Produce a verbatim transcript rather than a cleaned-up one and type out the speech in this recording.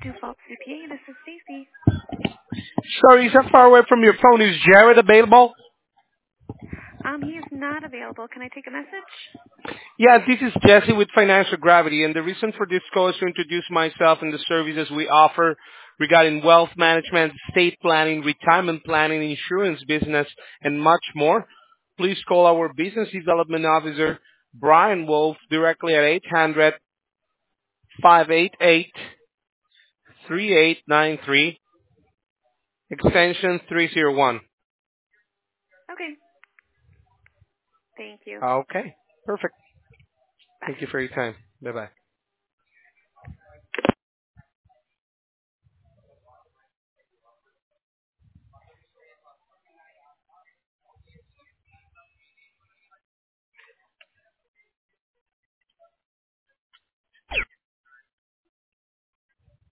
Default C P A, this is Stacy. Sorry, is that far away from your phone? Is Jared available? Um, he is not available. Can I take a message? Yeah, this is Jesse with Financial Gravity, and the reason for this call is to introduce myself and the services we offer regarding wealth management, estate planning, retirement planning, insurance business, and much more. Please call our Business Development Officer, Brian Wolf, directly at eight hundred, five eight eight, three eight nine three, extension three zero one. Okay. Thank you. Okay, perfect. Bye. Thank you for your time. Bye-bye.